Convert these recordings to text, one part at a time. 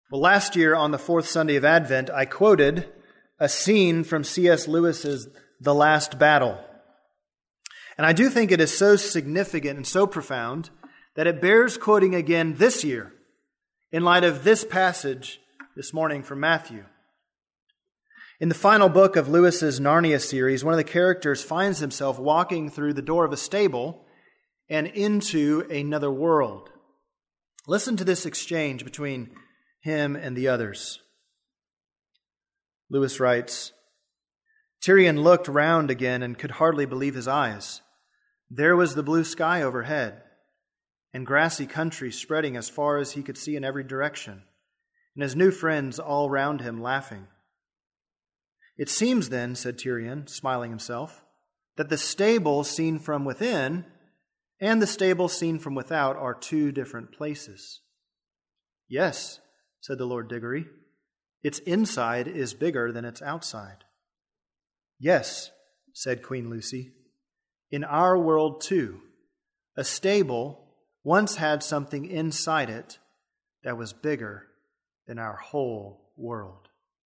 Well, last year on the fourth Sunday of Advent, I quoted a scene from C.S. Lewis's The Last Battle. And I do think it is so significant and so profound that it bears quoting again this year in light of this passage this morning from Matthew. In the final book of Lewis's Narnia series, one of the characters finds himself walking through the door of a stable and into another world. Listen to this exchange between him and the others. Lewis writes, Tyrion looked round again and could hardly believe his eyes. There was the blue sky overhead, and grassy country spreading as far as he could see in every direction, and his new friends all round him laughing. It seems then, said Tyrion, smiling himself, that the stable seen from within and the stable seen from without are two different places. Yes, said the Lord Diggory, its inside is bigger than its outside. Yes, said Queen Lucy, in our world too, a stable once had something inside it that was bigger than our whole world.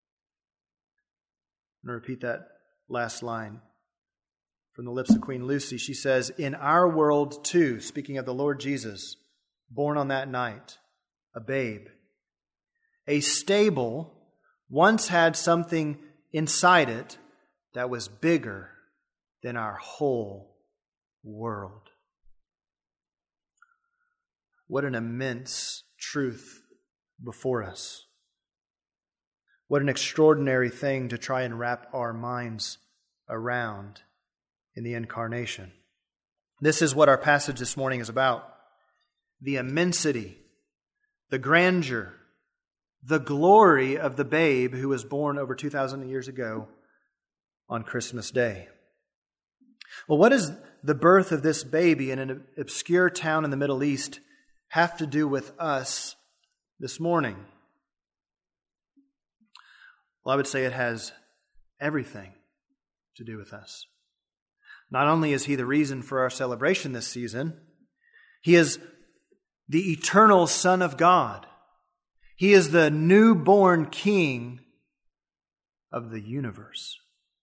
I'm going to repeat that last line from the lips of Queen Lucy. She says, in our world too, speaking of the Lord Jesus, born on that night, a babe, a stable once had something inside it that was bigger than our whole world. What an immense truth before us. What an extraordinary thing to try and wrap our minds around in the incarnation. This is what our passage this morning is about. The immensity, the grandeur, the glory of the babe who was born over 2,000 years ago on Christmas Day. Well, what does the birth of this baby in an obscure town in the Middle East have to do with us this morning? Well, I would say it has everything to do with us. Not only is he the reason for our celebration this season, he is the eternal Son of God. He is the newborn King of the universe.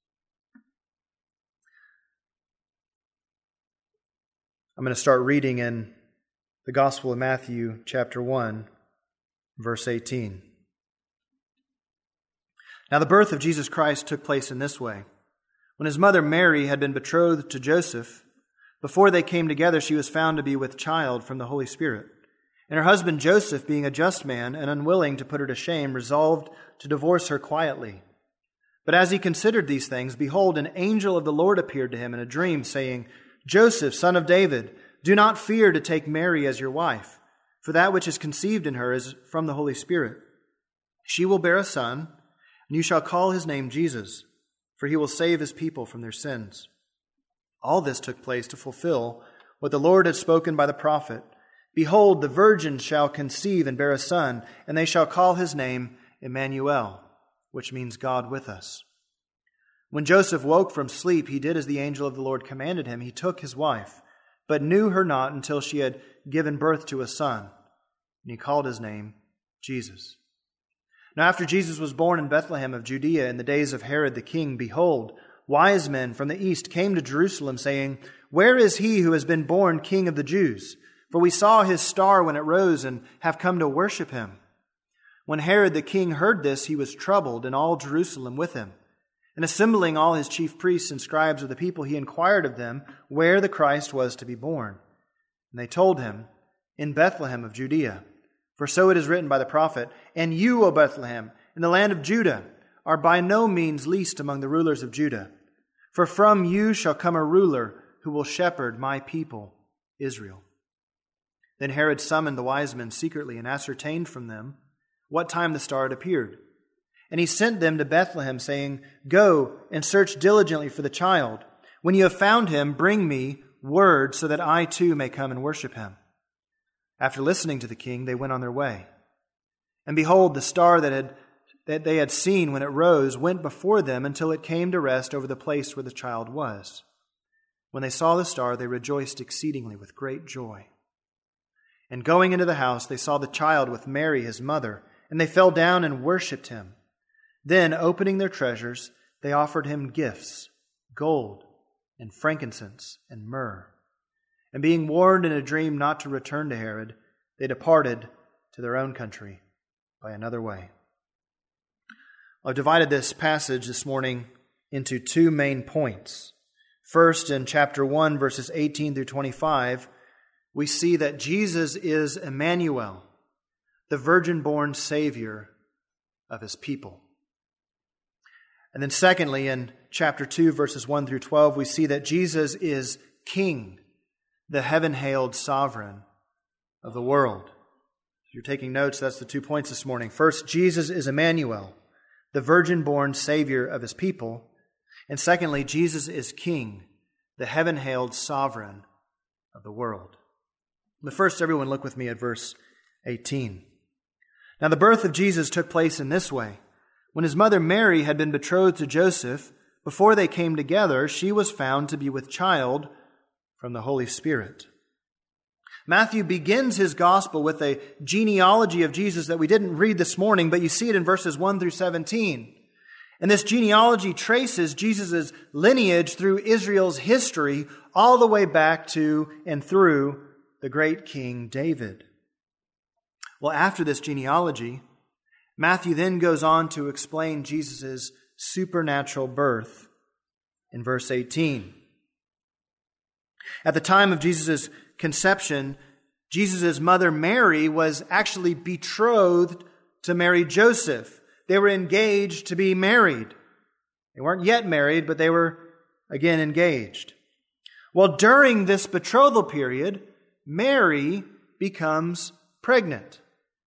I'm going to start reading in the Gospel of Matthew, chapter 1, verse 18. Now the birth of Jesus Christ took place in this way. When his mother Mary had been betrothed to Joseph, before they came together, she was found to be with child from the Holy Spirit. And her husband Joseph, being a just man and unwilling to put her to shame, resolved to divorce her quietly. But as he considered these things, behold, an angel of the Lord appeared to him in a dream, saying, Joseph, son of David, do not fear to take Mary as your wife, for that which is conceived in her is from the Holy Spirit. She will bear a son, and you shall call his name Jesus, for he will save his people from their sins. All this took place to fulfill what the Lord had spoken by the prophet. Behold, the virgin shall conceive and bear a son, and they shall call his name Emmanuel, which means God with us. When Joseph woke from sleep, he did as the angel of the Lord commanded him. He took his wife, but knew her not until she had given birth to a son, and he called his name Jesus. Now after Jesus was born in Bethlehem of Judea in the days of Herod the king, behold, wise men from the east came to Jerusalem, saying, Where is he who has been born King of the Jews? For we saw his star when it rose and have come to worship him. When Herod the king heard this, he was troubled, and all Jerusalem with him. And assembling all his chief priests and scribes of the people, he inquired of them where the Christ was to be born. And they told him, In Bethlehem of Judea. For so it is written by the prophet, And you, O Bethlehem, in the land of Judah, are by no means least among the rulers of Judah. For from you shall come a ruler who will shepherd my people, Israel. Then Herod summoned the wise men secretly and ascertained from them what time the star had appeared. And he sent them to Bethlehem, saying, Go and search diligently for the child. When you have found him, bring me word so that I too may come and worship him. After listening to the king, they went on their way. And behold, the star that they had seen when it rose went before them until it came to rest over the place where the child was. When they saw the star, they rejoiced exceedingly with great joy. And going into the house, they saw the child with Mary, his mother, and they fell down and worshipped him. Then, opening their treasures, they offered him gifts, gold and frankincense and myrrh. And being warned in a dream not to return to Herod, they departed to their own country by another way. I've divided this passage this morning into two main points. First, in chapter 1, verses 18 through 25, we see that Jesus is Emmanuel, the virgin-born Savior of his people. And then secondly, in chapter 2, verses 1 through 12, we see that Jesus is King, the heaven-hailed sovereign of the world. If you're taking notes, that's the 2 points this morning. First, Jesus is Emmanuel, the virgin-born Savior of his people. And secondly, Jesus is King, the heaven-hailed sovereign of the world. But first, everyone look with me at verse 18. Now, the birth of Jesus took place in this way. When his mother Mary had been betrothed to Joseph, before they came together, she was found to be with child from the Holy Spirit. Matthew begins his gospel with a genealogy of Jesus that we didn't read this morning, but you see it in verses 1 through 17. And this genealogy traces Jesus' lineage through Israel's history all the way back to and through the great King David. Well, after this genealogy, Matthew then goes on to explain Jesus' supernatural birth in verse 18. At the time of Jesus' conception, Jesus' mother Mary was actually betrothed to marry Joseph. They were engaged to be married. They weren't yet married, but they were again engaged. Well, during this betrothal period, Mary becomes pregnant.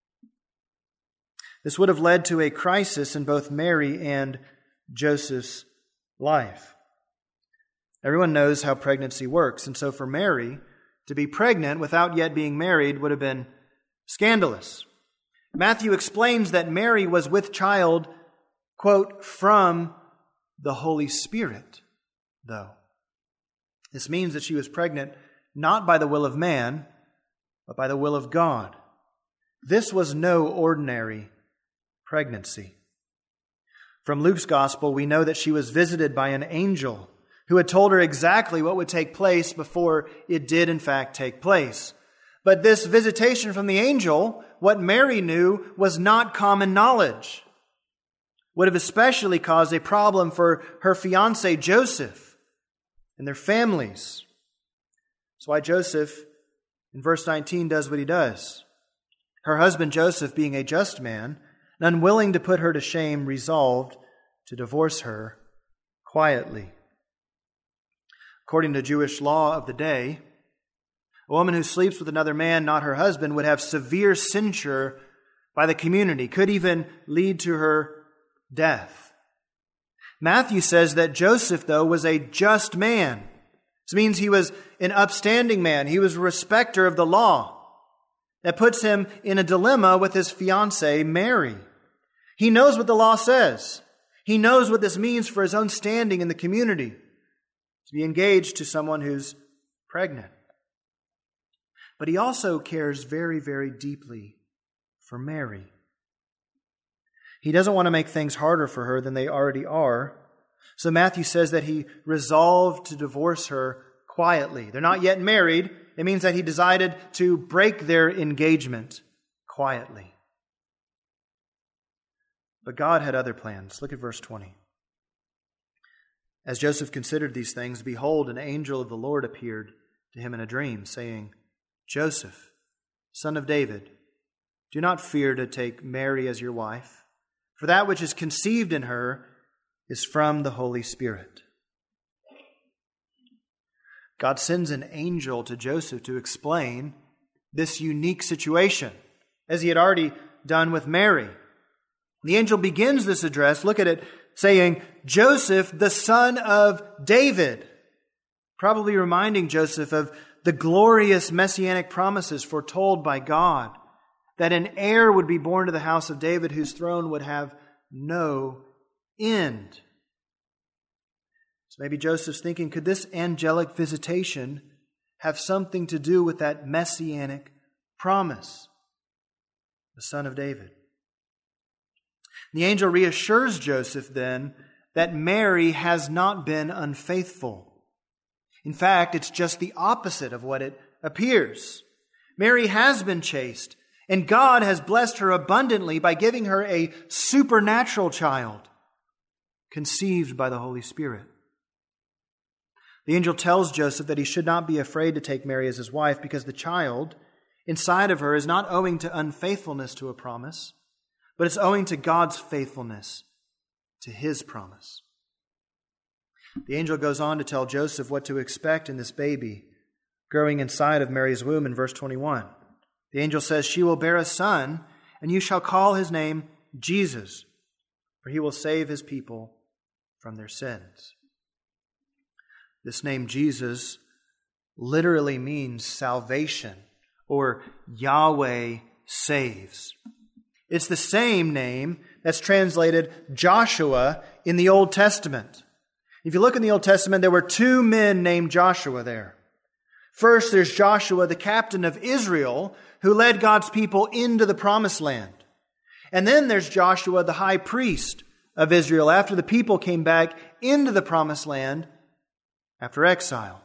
This would have led to a crisis in both Mary and Joseph's life. Everyone knows how pregnancy works, and so for Mary to be pregnant without yet being married would have been scandalous. Matthew explains that Mary was with child, quote, from the Holy Spirit, though. This means that she was pregnant not by the will of man, but by the will of God. This was no ordinary pregnancy. From Luke's gospel, we know that she was visited by an angel who had told her exactly what would take place before it did in fact take place. But this visitation from the angel, what Mary knew, was not common knowledge. Would have especially caused a problem for her fiancé Joseph and their families. That's why Joseph, in verse 19, does what he does. Her husband Joseph, being a just man, and unwilling to put her to shame, resolved to divorce her quietly. According to Jewish law of the day, a woman who sleeps with another man, not her husband, would have severe censure by the community, could even lead to her death. Matthew says that Joseph, though, was a just man. This means he was an upstanding man. He was a respecter of the law. That puts him in a dilemma with his fiancée, Mary. He knows what the law says. He knows what this means for his own standing in the community, to be engaged to someone who's pregnant. But he also cares very, very deeply for Mary. He doesn't want to make things harder for her than they already are. So Matthew says that he resolved to divorce her quietly. They're not yet married. It means that he decided to break their engagement quietly. But God had other plans. Look at verse 20. As Joseph considered these things, behold, an angel of the Lord appeared to him in a dream, saying, Joseph, son of David, do not fear to take Mary as your wife, for that which is conceived in her is from the Holy Spirit. God sends an angel to Joseph to explain this unique situation, as he had already done with Mary. The angel begins this address, look at it, saying, Joseph, the son of David, probably reminding Joseph of the glorious messianic promises foretold by God, that an heir would be born to the house of David whose throne would have no end. So maybe Joseph's thinking, could this angelic visitation have something to do with that messianic promise? The son of David. The angel reassures Joseph then that Mary has not been unfaithful. In fact, it's just the opposite of what it appears. Mary has been chaste, and God has blessed her abundantly by giving her a supernatural child, conceived by the Holy Spirit. The angel tells Joseph that he should not be afraid to take Mary as his wife because the child inside of her is not owing to unfaithfulness to a promise, but it's owing to God's faithfulness to His promise. The angel goes on to tell Joseph what to expect in this baby growing inside of Mary's womb in verse 21. The angel says, "She will bear a son, and you shall call his name Jesus, for he will save his people from their sins." This name Jesus literally means salvation, or Yahweh saves. It's the same name that's translated Joshua in the Old Testament. If you look in the Old Testament, there were two men named Joshua there. First, there's Joshua, the captain of Israel, who led God's people into the promised land. And then there's Joshua, the high priest of Israel, after the people came back into the promised land after exile.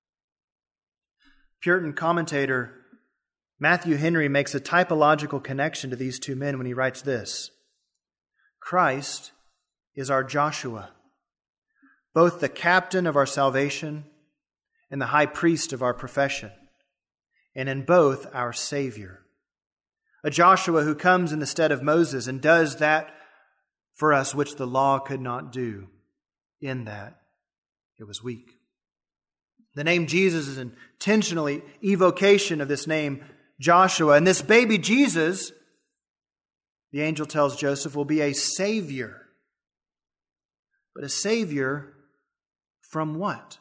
Puritan commentator Matthew Henry makes a typological connection to these two men when he writes this: Christ is our Joshua, both the captain of our salvation and the high priest of our profession, and in both our Savior. A Joshua who comes in the stead of Moses and does that for us which the law could not do, in that it was weak. The name Jesus is intentionally evocation of this name Joshua. And this baby Jesus, the angel tells Joseph, will be a Savior. But a Savior from what?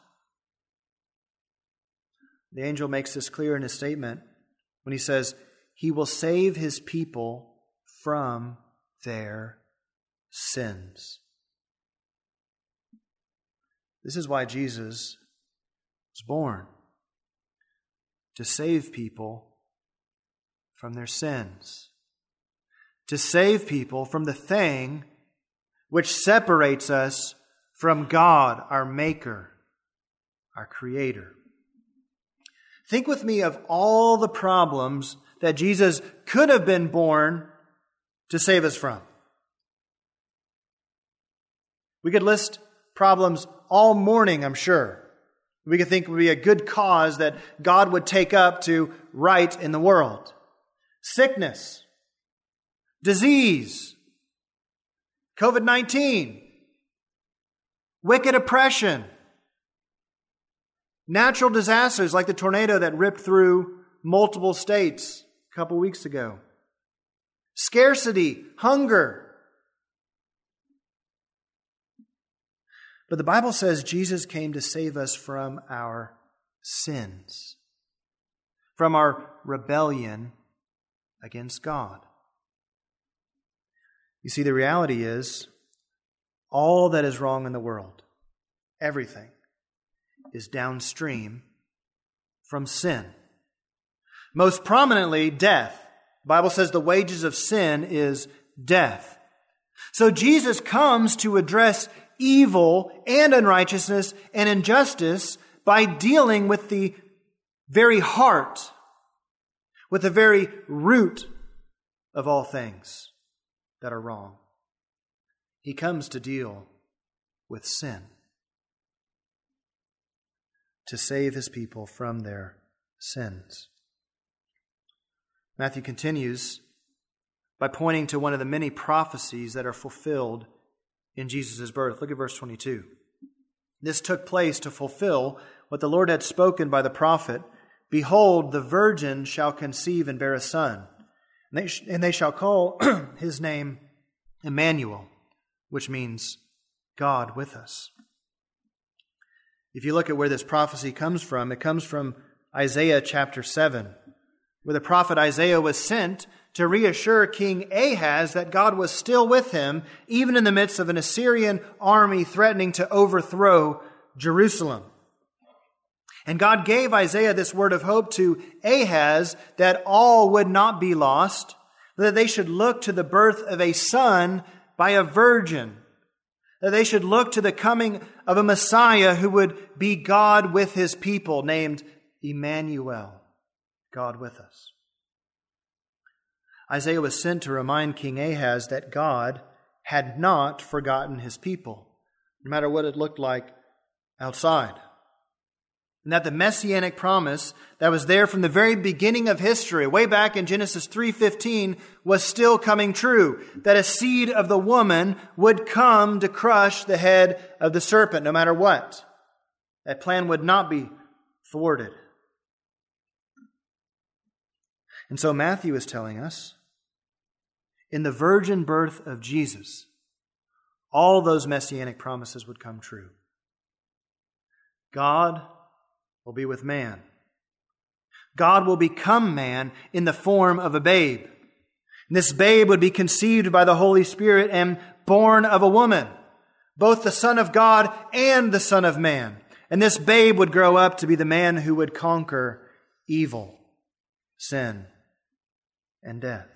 The angel makes this clear in his statement when he says, He will save His people from their sins. This is why Jesus was born, to save people from their sins, to save people from the thing which separates us from God, our Maker, our Creator. Think with me of all the problems that Jesus could have been born to save us from. We could list problems all morning, I'm sure. We could think it would be a good cause that God would take up to right in the world. Sickness, disease, COVID-19, wicked oppression, natural disasters like the tornado that ripped through multiple states a couple weeks ago, scarcity, hunger. But the Bible says Jesus came to save us from our sins, from our rebellion against God. You see, the reality is, all that is wrong in the world, everything, is downstream from sin. Most prominently, death. The Bible says the wages of sin is death. So Jesus comes to address evil and unrighteousness and injustice by dealing with the very heart, with the very root of all things that are wrong. He comes to deal with sin, to save His people from their sins. Matthew continues by pointing to one of the many prophecies that are fulfilled in Jesus' birth. Look at verse 22. This took place to fulfill what the Lord had spoken by the prophet. Behold, the virgin shall conceive and bear a son, and they shall call his name Emmanuel, which means God with us. If you look at where this prophecy comes from, it comes from Isaiah chapter 7, where the prophet Isaiah was sent to reassure King Ahaz that God was still with him, even in the midst of an Assyrian army threatening to overthrow Jerusalem. And God gave Isaiah this word of hope to Ahaz that all would not be lost, that they should look to the birth of a son by a virgin, that they should look to the coming of a Messiah who would be God with his people, named Emmanuel, God with us. Isaiah was sent to remind King Ahaz that God had not forgotten his people, no matter what it looked like outside. And that the messianic promise that was there from the very beginning of history, way back in Genesis 3:15, was still coming true. That a seed of the woman would come to crush the head of the serpent, no matter what. That plan would not be thwarted. And so Matthew is telling us, in the virgin birth of Jesus, all those messianic promises would come true. God will be with man. God will become man in the form of a babe. And this babe would be conceived by the Holy Spirit and born of a woman, both the Son of God and the Son of Man. And this babe would grow up to be the man who would conquer evil, sin, and death.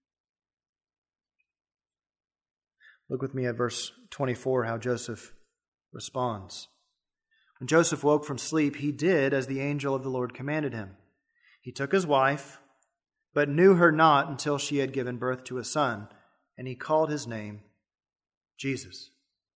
Look with me at verse 24, how Joseph responds. When Joseph woke from sleep, he did as the angel of the Lord commanded him. He took his wife, but knew her not until she had given birth to a son, and he called his name Jesus.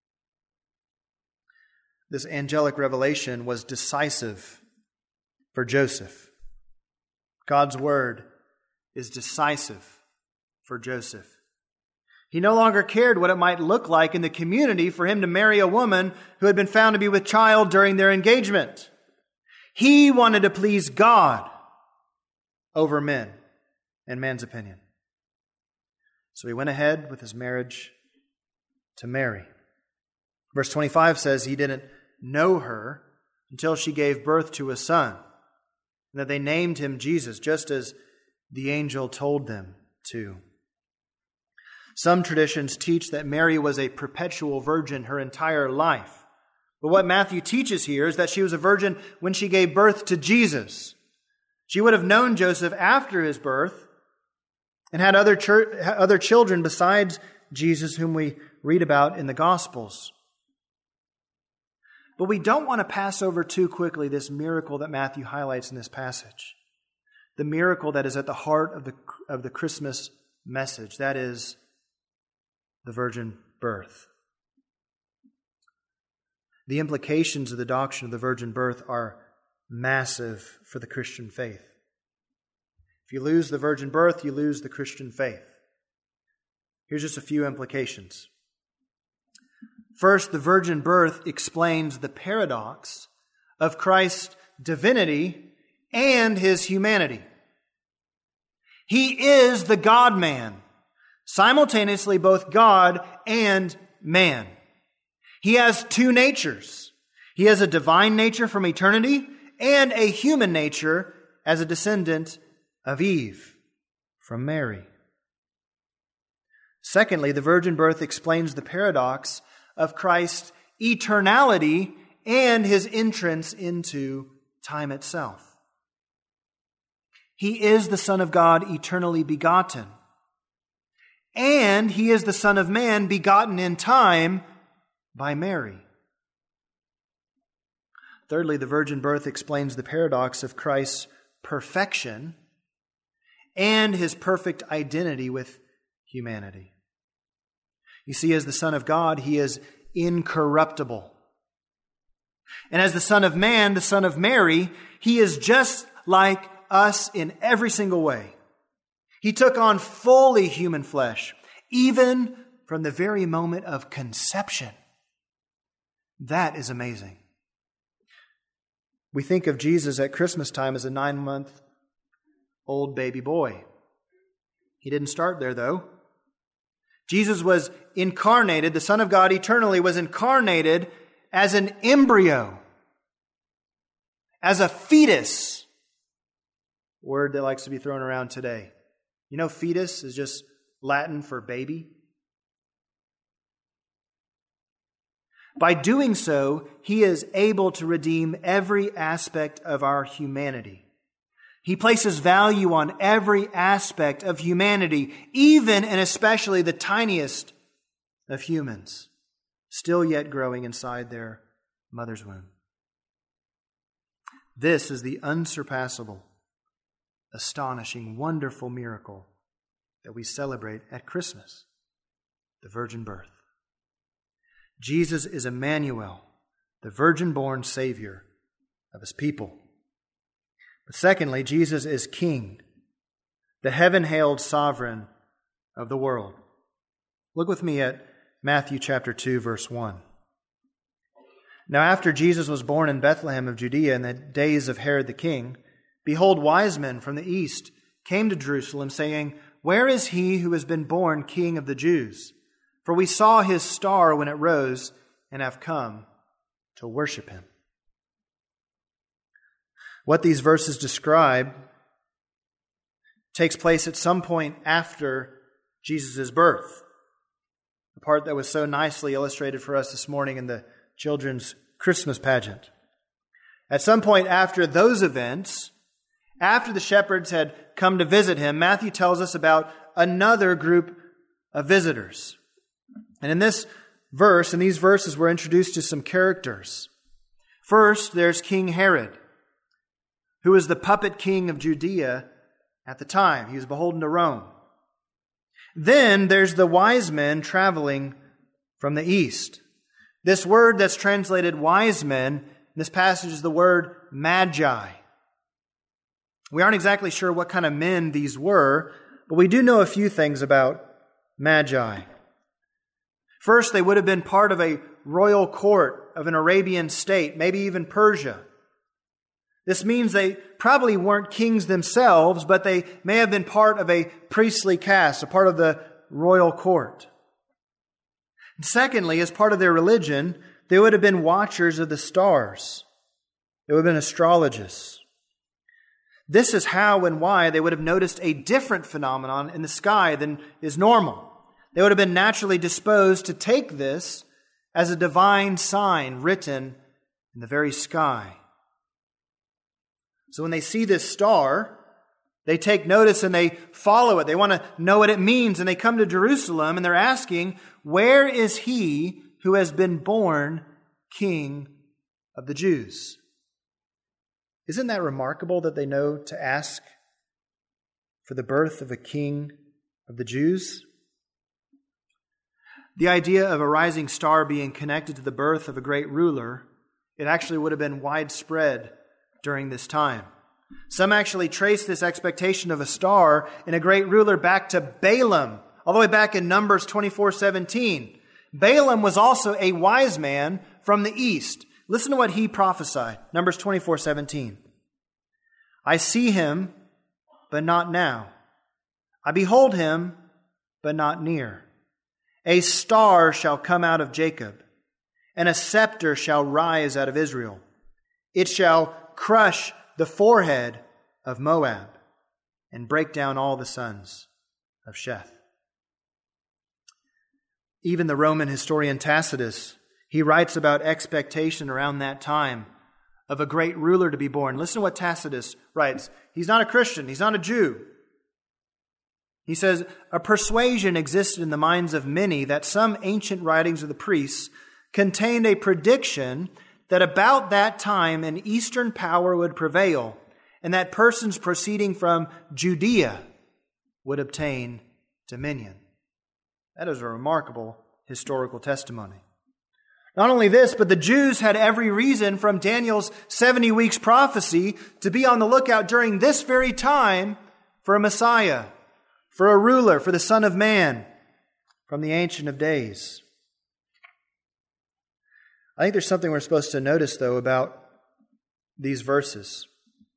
This angelic revelation was decisive for Joseph. God's word is decisive for Joseph. He no longer cared what it might look like in the community for him to marry a woman who had been found to be with child during their engagement. He wanted to please God over men and man's opinion. So he went ahead with his marriage to Mary. Verse 25 says he didn't know her until she gave birth to a son, and that they named him Jesus, just as the angel told them to. Some traditions teach that Mary was a perpetual virgin her entire life. But what Matthew teaches here is that she was a virgin when she gave birth to Jesus. She would have known Joseph after his birth and had other children besides Jesus, whom we read about in the Gospels. But we don't want to pass over too quickly this miracle that Matthew highlights in this passage. The miracle that is at the heart of the Christmas message, that is, the virgin birth. The implications of the doctrine of the virgin birth are massive for the Christian faith. If you lose the virgin birth, you lose the Christian faith. Here's just a few implications. First, the virgin birth explains the paradox of Christ's divinity and his humanity. He is the God-man, simultaneously both God and man. He has two natures. He has a divine nature from eternity and a human nature as a descendant of Eve from Mary. Secondly, the virgin birth explains the paradox of Christ's eternality and his entrance into time itself. He is the Son of God, eternally begotten. And he is the Son of Man, begotten in time by Mary. Thirdly, the virgin birth explains the paradox of Christ's perfection and his perfect identity with humanity. You see, as the Son of God, he is incorruptible. And as the Son of Man, the Son of Mary, he is just like us in every single way. He took on fully human flesh, even from the very moment of conception. That is amazing. We think of Jesus at Christmas time as a 9-month-old baby boy. He didn't start there, though. Jesus was incarnated, the Son of God eternally was incarnated as an embryo, as a fetus, word that likes to be thrown around today. You know, fetus is just Latin for baby. By doing so, he is able to redeem every aspect of our humanity. He places value on every aspect of humanity, even and especially the tiniest of humans, still yet growing inside their mother's womb. This is the unsurpassable, astonishing, wonderful miracle that we celebrate at Christmas, the virgin birth. Jesus is Emmanuel, the virgin-born Savior of his people. But secondly, Jesus is King, the heaven-hailed sovereign of the world. Look with me at Matthew chapter 2, verse 1. Now after Jesus was born in Bethlehem of Judea in the days of Herod the king, behold, wise men from the east came to Jerusalem, saying, Where is he who has been born King of the Jews? For we saw his star when it rose and have come to worship him. What these verses describe takes place at some point after Jesus' birth. The part that was so nicely illustrated for us this morning in the children's Christmas pageant. At some point after those events, after the shepherds had come to visit him, Matthew tells us about another group of visitors. And in these verses, we're introduced to some characters. First, there's King Herod, who was the puppet king of Judea at the time. He was beholden to Rome. Then there's the wise men traveling from the east. This word that's translated wise men in this passage is the word magi. We aren't exactly sure what kind of men these were, but we do know a few things about magi. First, they would have been part of a royal court of an Arabian state, maybe even Persia. This means they probably weren't kings themselves, but they may have been part of a priestly caste, a part of the royal court. And secondly, as part of their religion, they would have been watchers of the stars. They would have been astrologists. This is how and why they would have noticed a different phenomenon in the sky than is normal. They would have been naturally disposed to take this as a divine sign written in the very sky. So when they see this star, they take notice and they follow it. They want to know what it means, and they come to Jerusalem and they're asking, where is he who has been born King of the Jews? Isn't that remarkable that they know to ask for the birth of a King of the Jews? The idea of a rising star being connected to the birth of a great ruler, it actually would have been widespread during this time. Some actually trace this expectation of a star in a great ruler back to Balaam, all the way back in Numbers 24:17. Balaam was also a wise man from the east. Listen to what he prophesied. Numbers 24:17. I see him, but not now. I behold him, but not near. A star shall come out of Jacob, and a scepter shall rise out of Israel. It shall crush the forehead of Moab and break down all the sons of Sheth. Even the Roman historian Tacitus, he writes about expectation around that time of a great ruler to be born. Listen to what Tacitus writes. He's not a Christian. He's not a Jew. He says, a persuasion existed in the minds of many that some ancient writings of the priests contained a prediction that about that time an eastern power would prevail and that persons proceeding from Judea would obtain dominion. That is a remarkable historical testimony. Not only this, but the Jews had every reason from Daniel's 70 weeks prophecy to be on the lookout during this very time for a Messiah, for a ruler, for the Son of Man from the Ancient of Days. I think there's something we're supposed to notice, though, about these verses.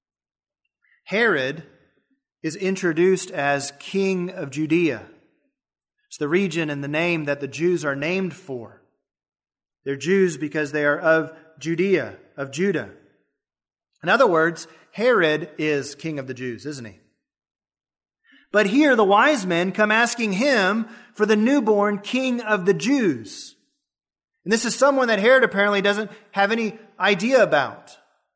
Herod is introduced as King of Judea. It's the region and the name that the Jews are named for. They're Jews because they are of Judea, of Judah. In other words, Herod is King of the Jews, isn't he? But here the wise men come asking him for the newborn King of the Jews. And this is someone that Herod apparently doesn't have any idea about.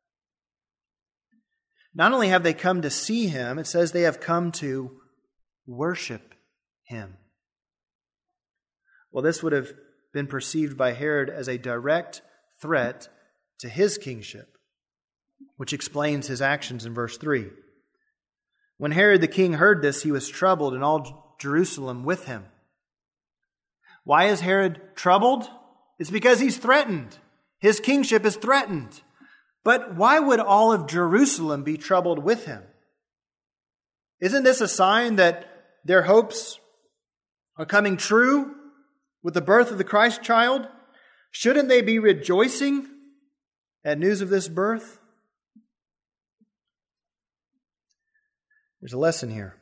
Not only have they come to see him, it says they have come to worship him. Well, this would have been perceived by Herod as a direct threat to his kingship, which explains his actions in verse 3. When Herod the king heard this, he was troubled, and all Jerusalem with him. Why is Herod troubled? It's because he's threatened. His kingship is threatened. But why would all of Jerusalem be troubled with him? Isn't this a sign that their hopes are coming true with the birth of the Christ child? Shouldn't they be rejoicing at news of this birth? There's a lesson here.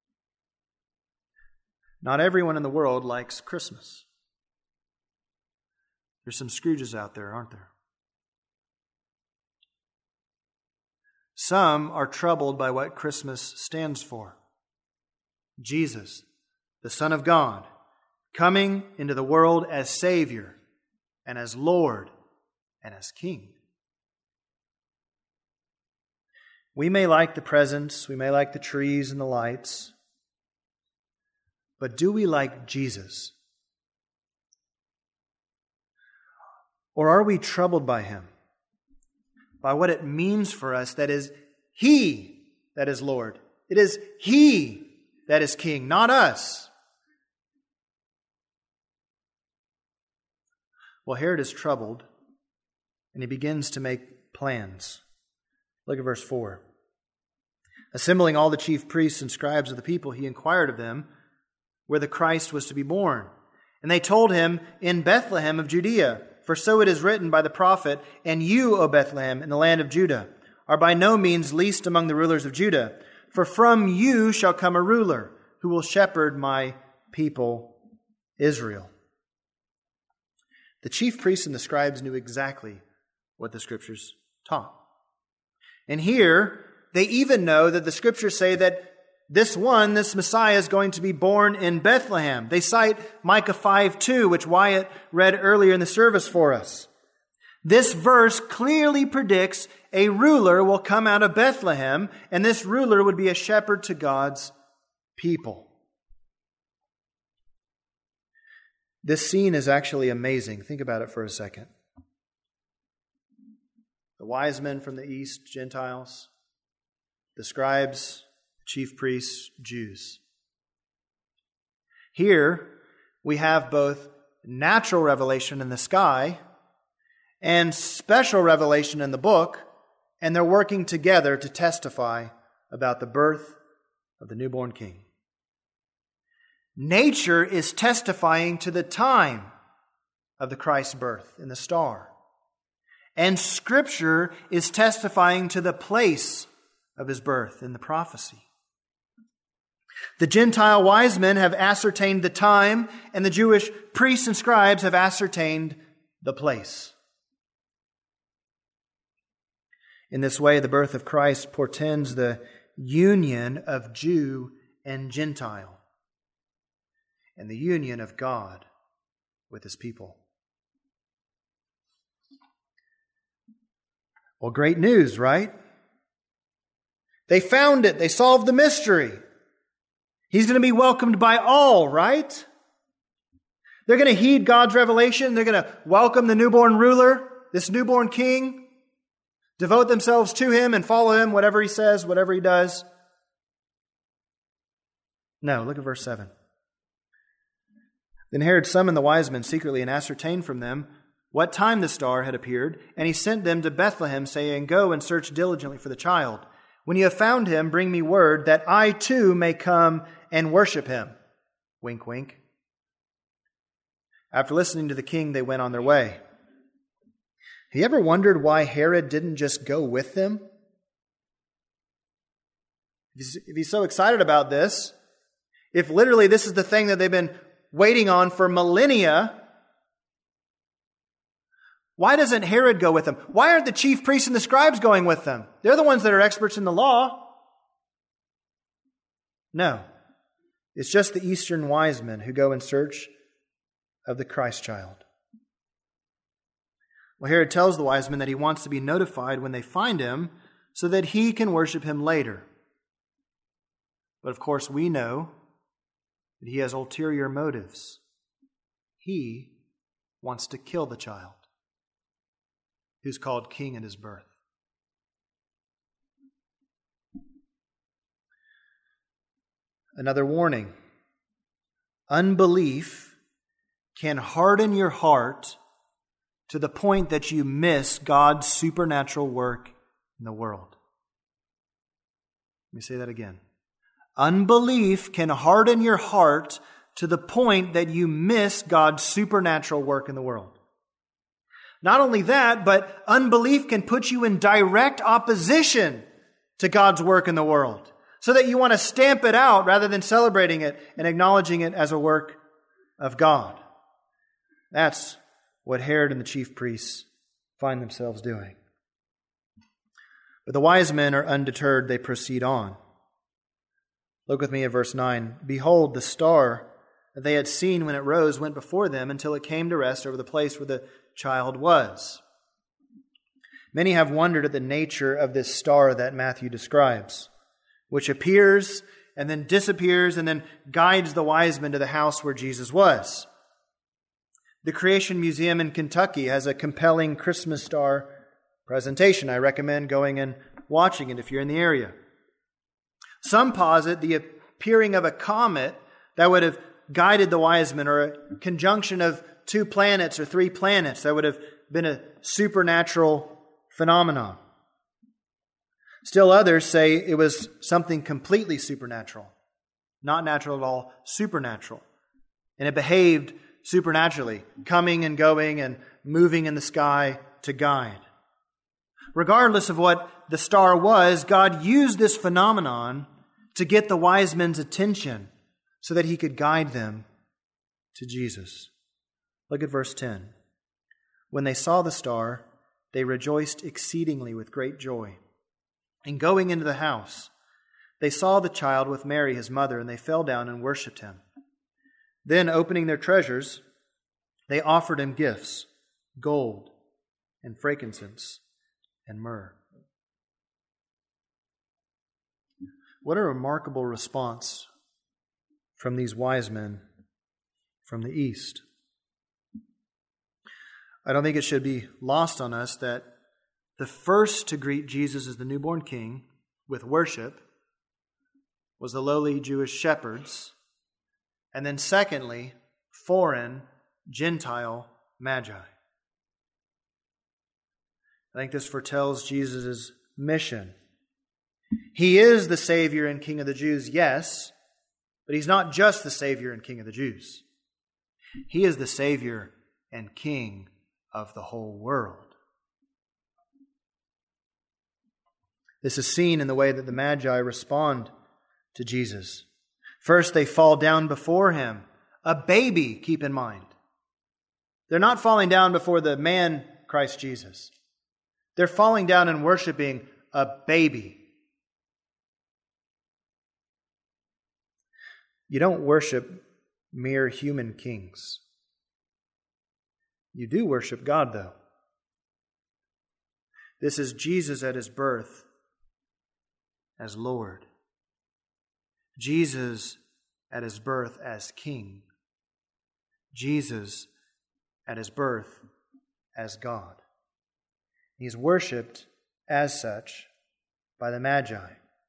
Not everyone in the world likes Christmas. There's some Scrooges out there, aren't there? Some are troubled by what Christmas stands for. Jesus, the Son of God, coming into the world as Savior and as Lord and as King. We may like the presents, we may like the trees and the lights, but do we like Jesus? Or are we troubled by Him? By what it means for us that is He that is Lord. It is He that is King, not us. Well, Herod is troubled, and he begins to make plans. Look at verse 4. Assembling all the chief priests and scribes of the people, he inquired of them where the Christ was to be born. And they told him, in Bethlehem of Judea. For so it is written by the prophet, and you, O Bethlehem, in the land of Judah, are by no means least among the rulers of Judah. For from you shall come a ruler who will shepherd my people Israel. The chief priests and the scribes knew exactly what the Scriptures taught. And here, they even know that the Scriptures say that this Messiah is going to be born in Bethlehem. They cite Micah 5:2, which Wyatt read earlier in the service for us. This verse clearly predicts a ruler will come out of Bethlehem, and this ruler would be a shepherd to God's people. This scene is actually amazing. Think about it for a second. The wise men from the east, Gentiles. The scribes, chief priests, Jews. Here, we have both natural revelation in the sky and special revelation in the book, and they're working together to testify about the birth of the newborn King. Nature is testifying to the time of the Christ's birth in the star. And Scripture is testifying to the place of His birth in the prophecy. The Gentile wise men have ascertained the time, and the Jewish priests and scribes have ascertained the place. In this way, the birth of Christ portends the union of Jew and Gentile, and the union of God with His people. Well, great news, right? They found it. They solved the mystery. He's going to be welcomed by all, right? They're going to heed God's revelation. They're going to welcome the newborn ruler, this newborn King, devote themselves to Him and follow Him, whatever He says, whatever He does. No, look at verse 7. Then Herod summoned the wise men secretly and ascertained from them what time the star had appeared, and he sent them to Bethlehem, saying, Go and search diligently for the child. When you have found him, bring me word that I too may come and worship him. Wink, wink. After listening to the king, they went on their way. Have you ever wondered why Herod didn't just go with them? If he's so excited about this, if literally this is the thing that they've been waiting on for millennia, why doesn't Herod go with them? Why aren't the chief priests and the scribes going with them? They're the ones that are experts in the law. No. It's just the Eastern wise men who go in search of the Christ child. Well, Herod tells the wise men that he wants to be notified when they find him so that he can worship him later. But of course, we know that he has ulterior motives. he wants to kill the child who's called king at his birth. Another warning. Unbelief can harden your heart to the point that you miss God's supernatural work in the world. Let me say that again. Unbelief can harden your heart to the point that you miss God's supernatural work in the world. Not only that, but unbelief can put you in direct opposition to God's work in the world, so that you want to stamp it out rather than celebrating it and acknowledging it as a work of God. That's what Herod and the chief priests find themselves doing. But the wise men are undeterred. They proceed on. Look with me at verse 9. Behold, the star that they had seen when it rose went before them until it came to rest over the place where the child was. Many have wondered at the nature of this star that Matthew describes, which appears and then disappears and then guides the wise men to the house where Jesus was. The Creation Museum in Kentucky has a compelling Christmas star presentation. I recommend going and watching it if you're in the area. Some posit the appearing of a comet that would have guided the wise men, or a conjunction of 2 planets or 3 planets that would have been a supernatural phenomenon. Still others say it was something completely supernatural. Not natural at all, supernatural. And it behaved supernaturally, coming and going and moving in the sky to guide. Regardless of what the star was, God used this phenomenon to get the wise men's attention so that he could guide them to Jesus. Look at verse 10. When they saw the star, they rejoiced exceedingly with great joy. And going into the house, they saw the child with Mary, his mother, and they fell down and worshipped him. Then, opening their treasures, they offered him gifts, gold and frankincense and myrrh. What a remarkable response from these wise men from the east. I don't think it should be lost on us that the first to greet Jesus as the newborn king with worship was the lowly Jewish shepherds, and then secondly, foreign Gentile magi. I think this foretells Jesus' mission. He is the Savior and King of the Jews, yes, but He's not just the Savior and King of the Jews. He is the Savior and King of the whole world. This is seen in the way that the Magi respond to Jesus. First, they fall down before Him. A baby, keep in mind. They're not falling down before the man, Christ Jesus. They're falling down and worshiping a baby. You don't worship mere human kings. You do worship God, though. This is Jesus at His birth as Lord. Jesus at His birth as King. Jesus at His birth as God. He's worshipped as such by the Magi.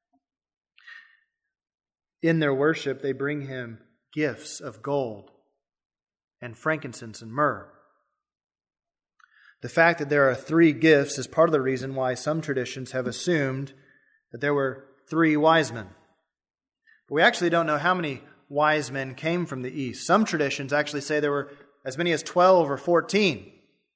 In their worship, they bring Him gifts of gold and frankincense and myrrh. The fact that there are 3 gifts is part of the reason why some traditions have assumed that there were 3 wise men. But we actually don't know how many wise men came from the east. Some traditions actually say there were as many as 12 or 14.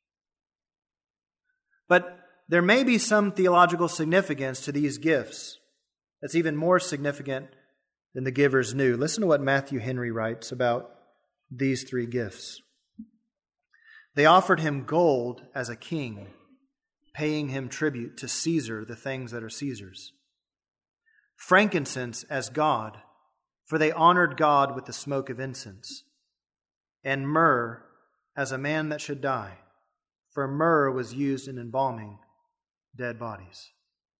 But there may be some theological significance to these gifts that's even more significant than the givers knew. Listen to what Matthew Henry writes about these 3 gifts. They offered Him gold as a king, paying Him tribute to Caesar, the things that are Caesar's. Frankincense as God, for they honored God with the smoke of incense. And myrrh as a man that should die, for myrrh was used in embalming dead bodies.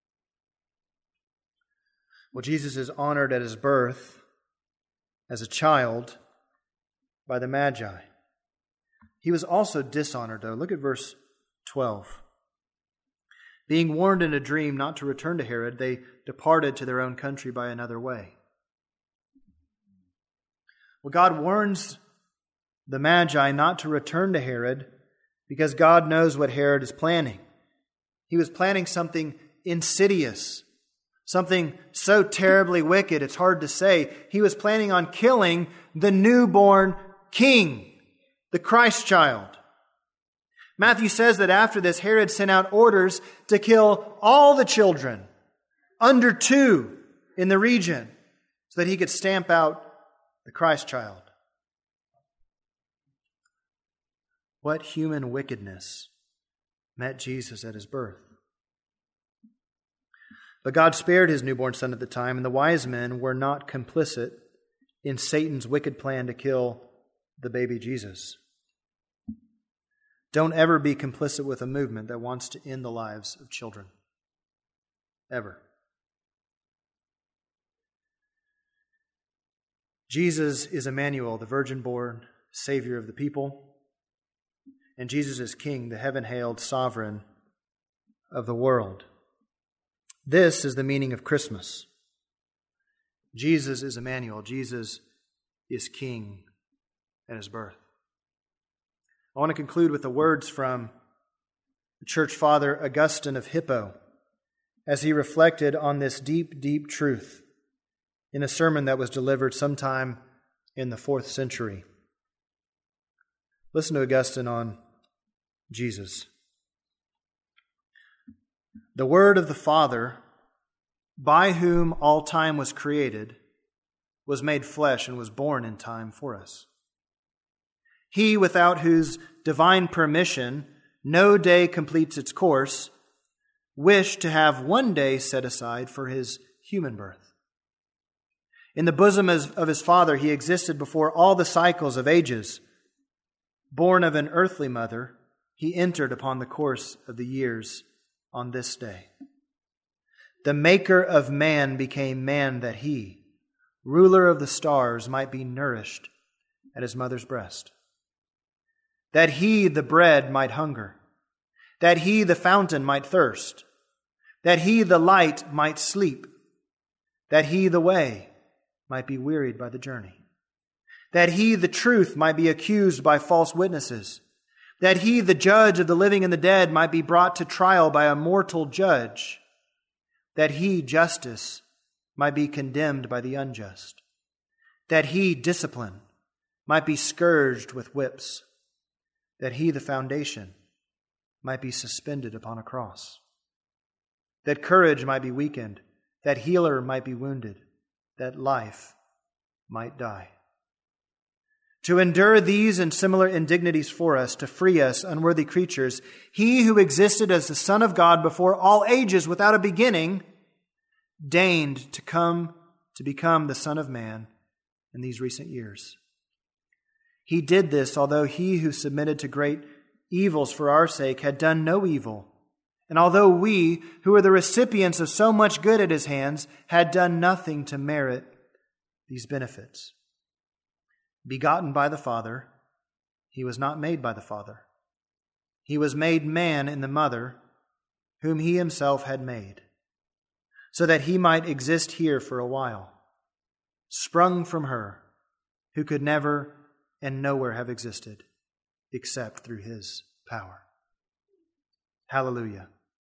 Well, Jesus is honored at His birth as a child by the Magi. He was also dishonored, though. Look at verse 12. Being warned in a dream not to return to Herod, they departed to their own country by another way. Well, God warns the Magi not to return to Herod because God knows what Herod is planning. He was planning something insidious, something so terribly wicked it's hard to say. He was planning on killing the newborn king, the Christ child. Matthew says that after this, Herod sent out orders to kill all the children under 2 in the region so that he could stamp out the Christ child. What human wickedness met Jesus at his birth? But God spared his newborn son at the time, and the wise men were not complicit in Satan's wicked plan to kill the baby Jesus. Don't ever be complicit with a movement that wants to end the lives of children. Ever. Jesus is Emmanuel, the virgin-born Savior of the people. And Jesus is King, the heaven-hailed sovereign of the world. This is the meaning of Christmas. Jesus is Emmanuel. Jesus is King at his birth. I want to conclude with the words from the church father Augustine of Hippo as he reflected on this deep, deep truth in a sermon that was delivered sometime in the 4th century. Listen to Augustine on Jesus. The Word of the Father, by whom all time was created, was made flesh and was born in time for us. He, without whose divine permission no day completes its course, wished to have one day set aside for his human birth. In the bosom of his Father, he existed before all the cycles of ages. Born of an earthly mother, he entered upon the course of the years on this day. The maker of man became man that he, ruler of the stars, might be nourished at his mother's breast. That he, the bread, might hunger. That he, the fountain, might thirst. That he, the light, might sleep. That he, the way, might be wearied by the journey. That he, the truth, might be accused by false witnesses. That he, the judge of the living and the dead, might be brought to trial by a mortal judge. That he, justice, might be condemned by the unjust. That he, discipline, might be scourged with whips. That he, the foundation, might be suspended upon a cross. That courage might be weakened. That healer might be wounded. That life might die. To endure these and similar indignities for us, to free us, unworthy creatures, he who existed as the Son of God before all ages without a beginning, deigned to come to become the Son of Man in these recent years. He did this, although he who submitted to great evils for our sake had done no evil, and although we, who are the recipients of so much good at his hands, had done nothing to merit these benefits. Begotten by the Father, he was not made by the Father. He was made man in the mother, whom he himself had made, so that he might exist here for a while, sprung from her, who could never and nowhere have existed except through his power. Hallelujah.